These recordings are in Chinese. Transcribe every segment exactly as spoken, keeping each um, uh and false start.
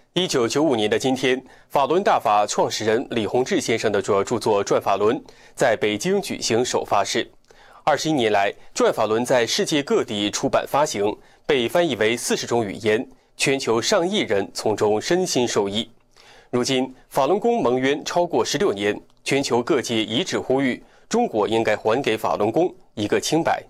一九九五年的今天，法轮大法创始人李洪志先生的主要著作《转法轮》在北京举行首发式。二十一年来，《转法轮》在世界各地出版发行，被翻译为四十种语言，全球上亿人从中身心受益。如今，法轮功蒙冤超过十六年，全球各界一致呼吁，中国应该还给法轮功一个清白。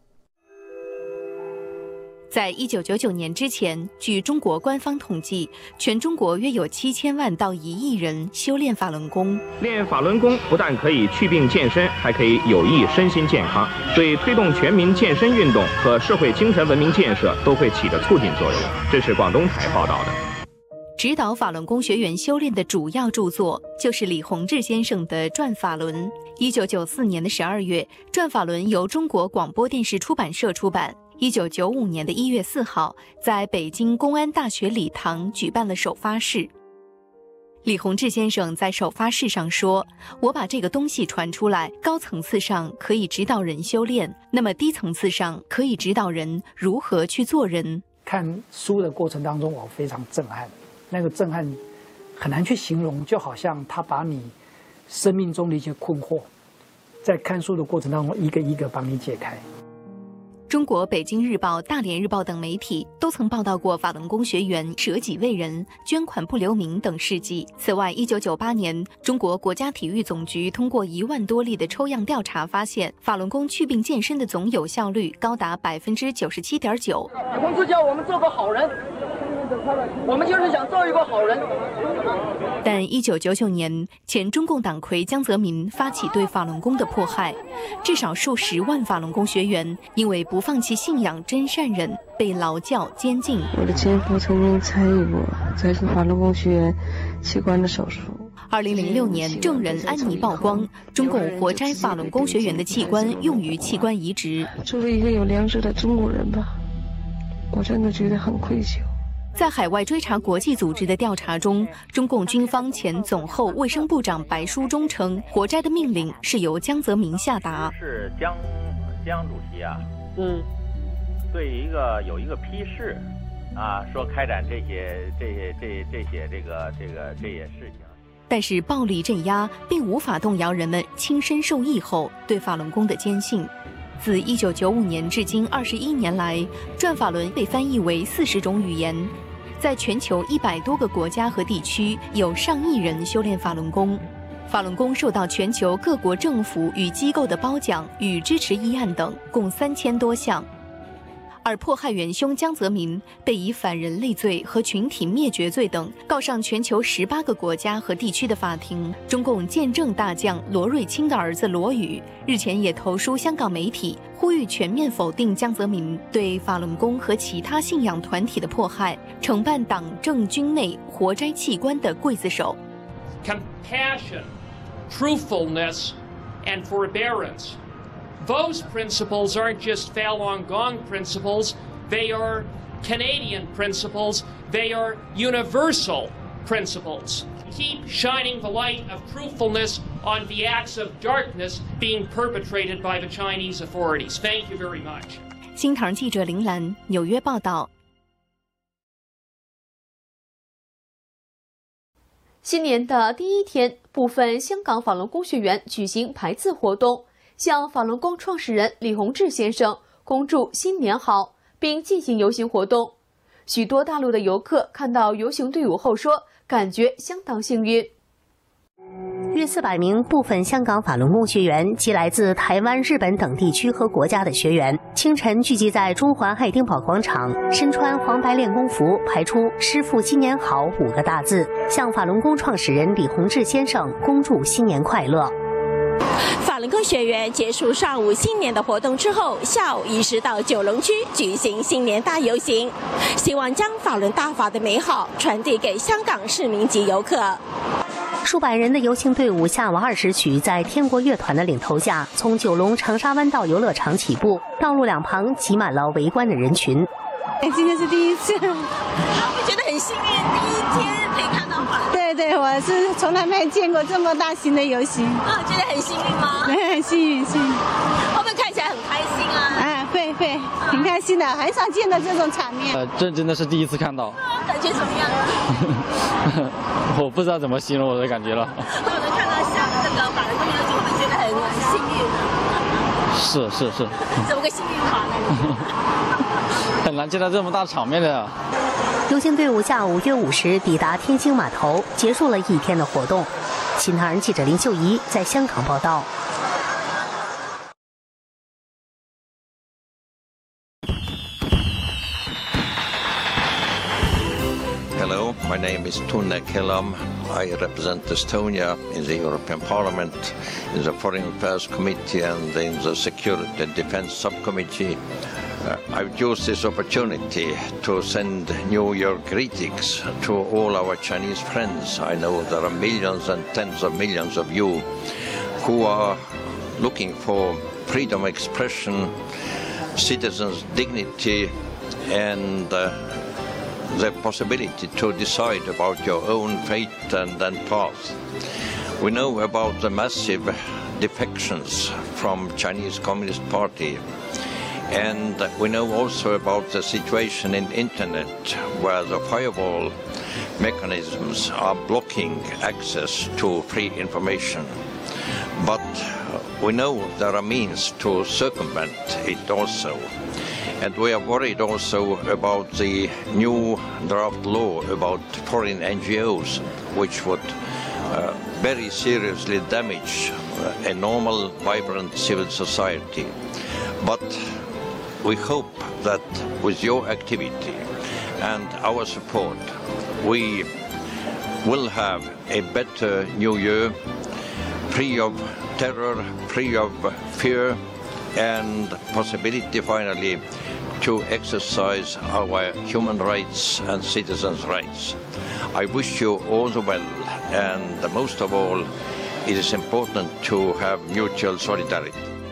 在一九九九年之前，据中国官方统计，全中国约有七千万到一亿人修炼法轮功。 练法轮功不但可以祛病健身，还可以有益身心健康，对推动全民健身运动和社会精神文明建设都会起着促进作用。这是广东台报道的。 指导法轮功学员修炼的主要著作就是李洪志先生的《转法轮》。一九九四年的十二月，《转法轮》由中国广播电视出版社出版。一九九五年的一月四号，在北京公安大学礼堂举办了首发式。李洪志先生在首发式上说：“我把这个东西传出来，高层次上可以指导人修炼，那么低层次上可以指导人如何去做人。” 看书的过程当中，我非常震撼，那个震撼很难去形容，就好像他把你生命中的一些困惑，在看书的过程当中一个一个帮你解开。 中国北京日报、大连日报等媒体都曾报道过法轮功学员舍己为人、捐款不留名等事迹。此外，一九九八年，中国国家体育总局通过一万多例的抽样调查发现，法轮功祛病健身的总有效率高达百分之九十七点九。 李洪志叫我们做个好人，我们就是想做一个好人。 但一九九九年，前中共党魁江泽民发起对法轮功的迫害，至少数十万法轮功学员因为不放弃信仰真善忍，被劳教监禁。 我的前夫曾经参与过在法轮功学员器官的手术。 二零零六年，证人安妮曝光，中共活摘法轮功学员的器官用于器官移植。 作为一个有良知的中国人吧，我真的觉得很愧疚。 在海外追查国际组织的调查中，中共军方前总后卫生部长白书忠称，活摘的命令是由江泽民下达。 是江江主席啊， 嗯， 对一个有一个批示啊，说开展这些这些这这些这个这个这些事情。 但是暴力镇压并无法动摇人们亲身受益后对法轮功的坚信。自一九九五年至今二十一年来，转法轮被翻译为四十种语言。在全球一百多个国家和地区，有上亿人修炼法轮功。法轮功受到全球各国政府与机构的褒奖与支持议案等，共三千多项。而迫害元凶江泽民被以反人类罪和群体灭绝罪等告上全球十八个国家和地区的法庭。中共建政大将罗瑞卿的儿子罗宇日前也投书香港媒体，呼吁全面否定江泽民对法轮功和其他信仰团体的迫害，惩办党政军内活摘器官的刽子手。 Compassion, truthfulness, and forbearance. Those principles aren't just Falun Gong principles, they are Canadian principles, they are universal principles. Keep shining the light of truthfulness on the acts of darkness being perpetrated by the Chinese authorities. Thank you very much. 新唐记者林兰，纽约报道。 新年的第一天，部分香港法轮功学员举行排字活动，向法轮功创始人李洪志先生恭祝新年好，并进行游行活动。许多大陆的游客看到游行队伍后说，感觉相当幸运。 约四百名部分香港法轮功学员及来自台湾、日本等地区和国家的学员，清晨聚集在中环爱丁堡广场，身穿黄白练功服，排出“师父新年好”五个大字，向法轮功创始人李洪志先生恭祝新年快乐。 法轮功学员结束上午新年的活动之后，下午移师到九龙区举行新年大游行，希望将法轮大法的美好传递给香港市民及游客。 数百人的游行队伍下午二时许，在天国乐团的领头下，从九龙长沙湾道游乐场起步，道路两旁挤满了围观的人群。 哎，今天是第一次，我觉得很幸运，第一天可以看到法轮。 对对，我是从来没见过这么大型的游行。 啊，觉得很幸运吗？ 对，很幸运，幸运。 会不会看起来很开心啊？ 哎，会会，很开心的，很少见到这种场面。 呃，这真的是第一次看到。 很感觉怎么样啊？ 我不知道怎么形容我的感觉了。 那我能看到像这个法轮功游行，会不会觉得很幸运呢？ 是是是。 怎么个幸运法呢？ 很难见到这么大场面的。 游行队伍下午约五时抵达天星码头，结束了一天的活动。新唐人记者林秀仪在香港报道。 Hello, my name is Tunne Kelam. I represent Estonia in the European Parliament, in the Foreign Affairs Committee and in the Security and Defense Subcommittee. Uh, I would use this opportunity to send New Year greetings to all our Chinese friends. I know there are millions and tens of millions of you who are looking for freedom of expression, citizens' dignity, and uh, the possibility to decide about your own fate and, and path. We know about the massive defections from Chinese Communist Party. And we know also about the situation in internet where the firewall mechanisms are blocking access to free information. But we know there are means to circumvent it also. And we are worried also about the new draft law about foreign N G Os, which would uh, very seriously damage uh, a normal, vibrant civil society. But we hope that with your activity and our support, we will have a better new year, free of terror, free of fear, and possibility finally to exercise our human rights and citizens' rights. I wish you all the well, and most of all, it is important to have mutual solidarity.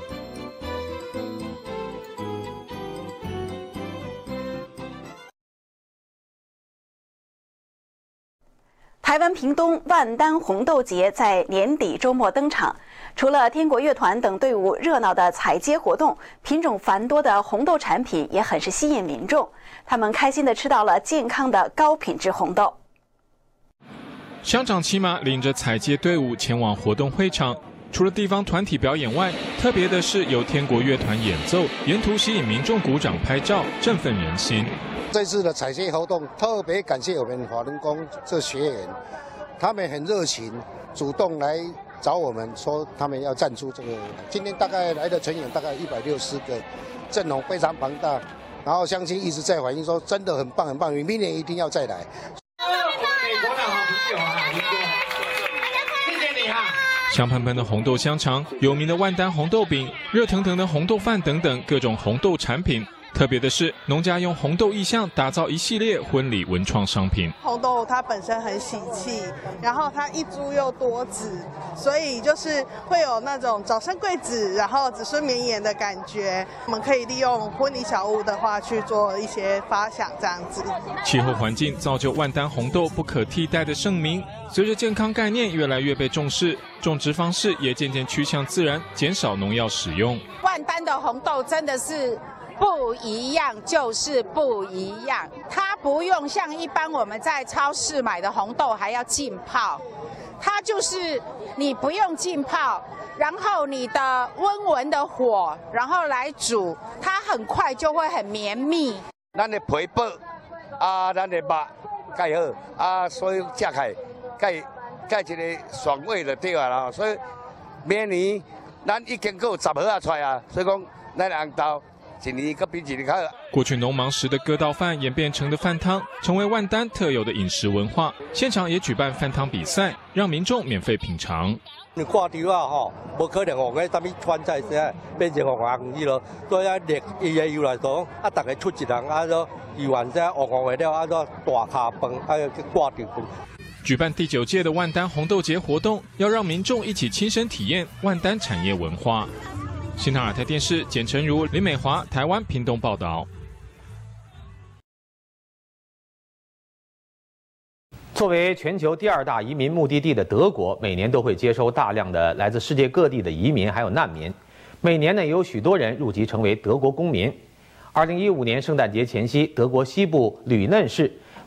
台湾屏东万丹红豆节在年底周末登场，除了天国乐团等队伍热闹的采接活动，品种繁多的红豆产品也很是吸引民众。他们开心地吃到了健康的高品质红豆。 乡长骑马领着采接队伍前往活动会场，除了地方团体表演外，特别的是由天国乐团演奏，沿途吸引民众鼓掌拍照，振奋人心。 这次的采接活动特别感谢我们法轮功这学员，他们很热情，主动来找我们说他们要赞助这个。今天大概来的成员大概一百六十个，阵容非常庞大，然后乡亲一直在反映说真的很棒很棒，你明年一定要再来。 美国的好朋友啊，谢谢你啊。 香喷喷的红豆香肠，有名的万丹红豆饼，热腾腾的红豆饭等等各种红豆产品。 特别的是，农家用红豆意象打造一系列婚礼文创商品。 红豆它本身很喜气，然后它一株又多子，所以就是会有那种早生贵子，然后子孙绵延的感觉。我们可以利用婚礼小物的话去做一些发想，这样子。 气候环境造就万丹红豆不可替代的盛名。随着健康概念越来越被重视，种植方式也渐渐趋向自然，减少农药使用。 万丹的红豆真的是。 不一样就是不一样，它不用像一般我们在超市买的红豆还要浸泡，它就是你不用浸泡，然后你的温文的火，然后来煮，它很快就会很绵密。 咱的皮薄啊，咱的肉盖好啊，所以吃起来盖盖一个爽味就对啊啦。所以明年咱已经够十盒啊出来啊，所以讲咱红豆。 过去农忙时的割稻饭演变成的饭汤，成为万丹特有的饮食文化。现场也举办饭汤比赛，让民众免费品尝。 你挂掉啊吼，无可能红个啥物川菜色变成红红伊咯，所以啊，历伊个由来讲，啊，大家出一人啊，说游完这红红的了，啊，说大卡饭，啊，去挂掉。 举办第九届的万丹红豆节活动，要让民众一起亲身体验万丹产业文化。 新唐尔台电视简晨如、林美华，台湾屏东报道。 作为全球第二大移民目的地的德国，每年都会接收大量的来自世界各地的移民还有难民。每年呢，有许多人入籍成为德国公民。二零一五年圣诞节前夕，德国西部吕嫩市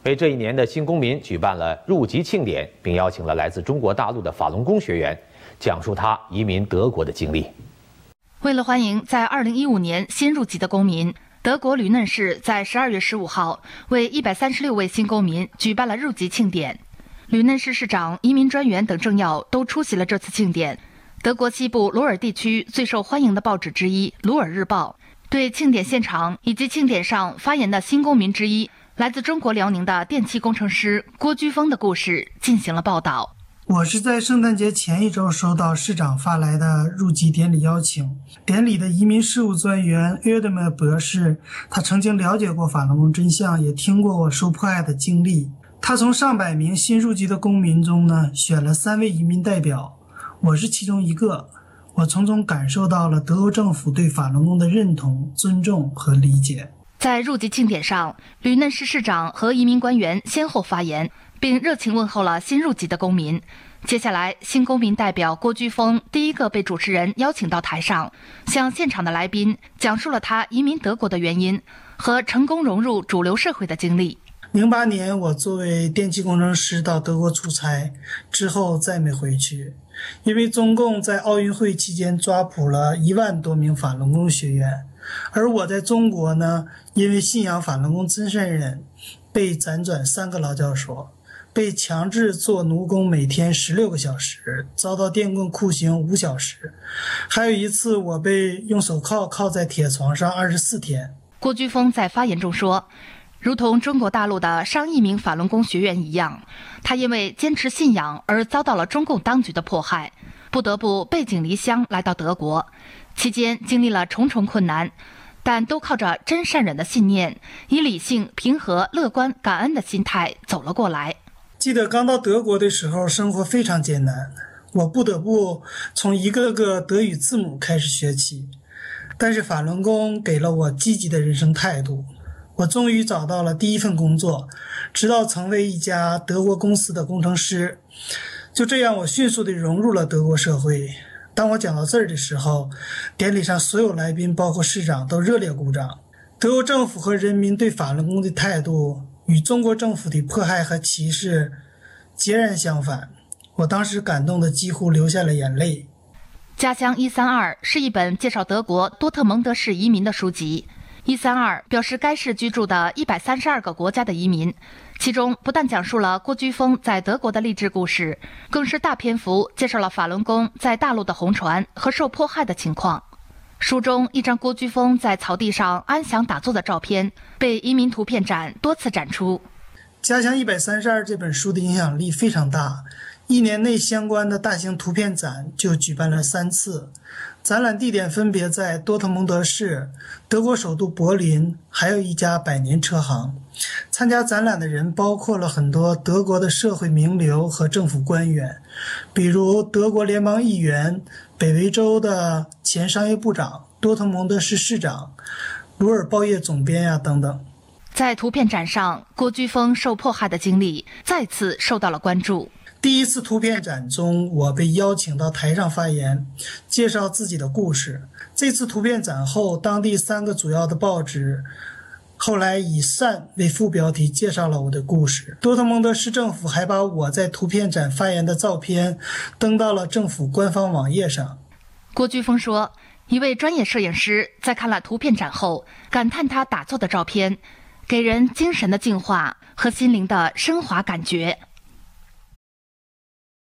为这一年的新公民举办了入籍庆典，并邀请了来自中国大陆的法轮功学员，讲述他移民德国的经历。 为了欢迎在二零一五年新入籍的公民，德国吕嫩市在十二月十五号为一百三十六位新公民举办了入籍庆典。吕嫩市市长、移民专员等政要都出席了这次庆典。德国西部鲁尔地区最受欢迎的报纸之一《鲁尔日报》对庆典现场以及庆典上发言的新公民之一，来自中国辽宁的电气工程师郭居峰的故事进行了报道。 我是在圣诞节前一周收到市长发来的入籍典礼邀请。典礼的移民事务专员约德梅博士，他曾经了解过法轮功真相，也听过我受迫害的经历。他从上百名新入籍的公民中呢，选了三位移民代表，我是其中一个。我从中感受到了德国政府对法轮功的认同、尊重和理解。 在入籍庆典上，吕嫩市市长和移民官员先后发言，并热情问候了新入籍的公民。接下来，新公民代表郭居峰第一个被主持人邀请到台上，向现场的来宾讲述了他移民德国的原因和成功融入主流社会的经历。 零八年，我作为电气工程师到德国出差，之后再没回去，因为中共在奥运会期间抓捕了一万多名法轮功学员，而我在中国呢，因为信仰法轮功真善忍，被辗转三个劳教所，被强制做奴工，每天十六个小时，遭到电棍酷刑五小时，还有一次我被用手铐铐在铁床上二十四天。 郭居峰在发言中说，如同中国大陆的上亿名法轮功学员一样，他因为坚持信仰而遭到了中共当局的迫害，不得不背井离乡来到德国，期间经历了重重困难，但都靠着真善忍的信念，以理性、平和、乐观、感恩的心态走了过来。 记得刚到德国的时候，生活非常艰难，我不得不从一个个德语字母开始学起，但是法轮功给了我积极的人生态度。我终于找到了第一份工作，直到成为一家德国公司的工程师。就这样，我迅速地融入了德国社会。当我讲到这儿的时候，典礼上所有来宾包括市长都热烈鼓掌。德国政府和人民对法轮功的态度与中国政府的迫害和歧视截然相反，我当时感动得几乎流下了眼泪。 家乡一三二是一本介绍德国多特蒙德市移民的书籍。一三二表示该市居住的一百三十二个国家的移民，其中不但讲述了郭居峰在德国的励志故事，更是大篇幅介绍了法轮功在大陆的红传和受迫害的情况。书中一张郭居峰在草地上安详打坐的照片被移民图片展多次展出。 家乡一百三十二这本书的影响力非常大，一年内相关的大型图片展就举办了三次，展览地点分别在多特蒙德市、德国首都柏林，还有一家百年车行。参加展览的人包括了很多德国的社会名流和政府官员，比如德国联邦议员、北维州的前商业部长、多特蒙德市市长、鲁尔报业总编呀、啊、等等。 在图片展上，郭居峰受迫害的经历再次受到了关注。 第一次图片展中，我被邀请到台上发言，介绍自己的故事。这次图片展后，当地三个主要的报纸后来以善为副标题介绍了我的故事。多特蒙德市政府还把我在图片展发言的照片登到了政府官方网页上。 郭居峰说，一位专业摄影师在看了图片展后，感叹他打坐的照片给人精神的净化和心灵的升华感觉。